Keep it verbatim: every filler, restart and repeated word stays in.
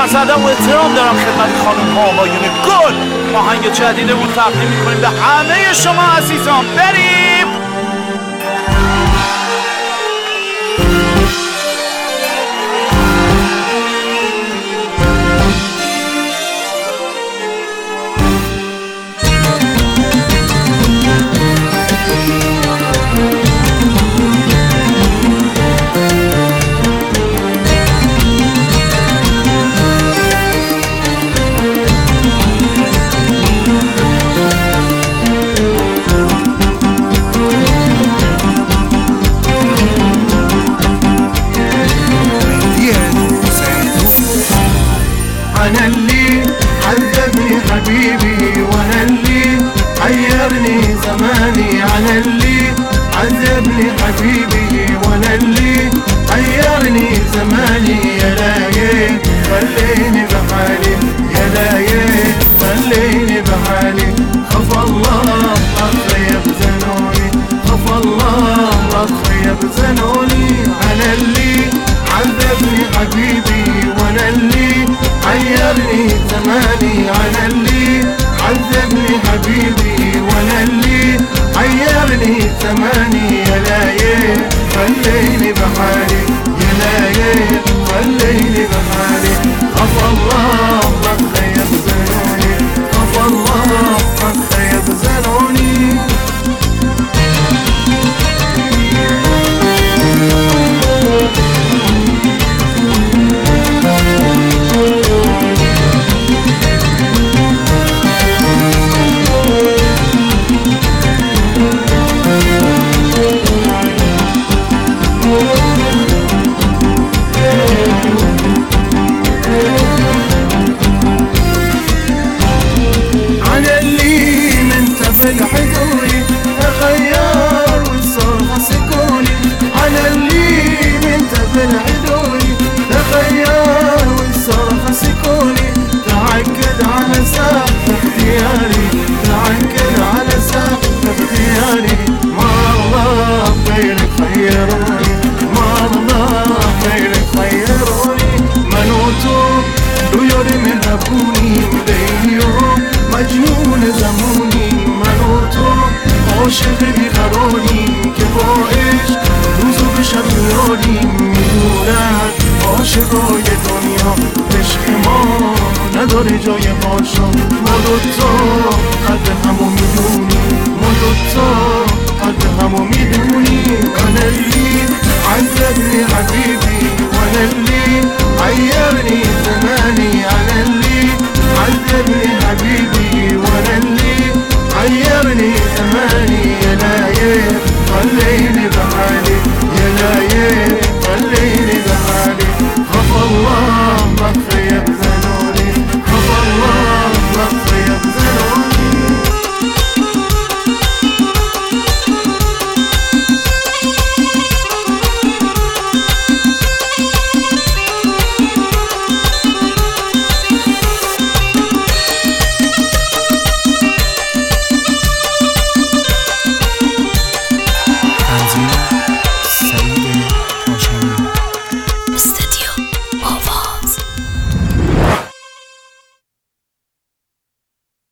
عرض ادب و احترام دارم خدمت خانم ها آقایون گل. آهنگ جدیدمون تقدیم میکنیم به همه شما عزیزان. بریم. أنا اللي عذبني حبيبي وأنا اللي حيرني زماني. أنا اللي عذبني حبيبي وأنا اللي حيرني زماني. يا لايل خليني بحالي، يا لايل خليني بحالي. خف الله أخي يبزنوني، خف الله أخي يبزنوني. أنا اللي عذبني حبيبي وأنا اللي حيرني زماني. أنا اللي عذبني حبيبي وأنا اللي حيرني زماني. يا لايل خليني بحالي، يا لايل خليني بحالي. خف الله أخي يبزنوني، خف الله أخي يبزنوني. أنا اللي منت في الحدوري أخيار والصرخة سكوني. أنا اللي منت في الحدوري أخيار والصرخة سكوني. تعكد على سقف اختياري، تعكد على سقف اختياري. ما الله غيرك خيروني، ما الله غيرك خيروني. منوتو دويوري مهبوني وديو مجنون زمونی. منو تو عاشق بیقراریم که با عشق روز و شب میاریم. میدونن عاشقای دنیا عشق ما نداره جای هاشا. ما دوتا قدر همو میدونیم، ما دوتا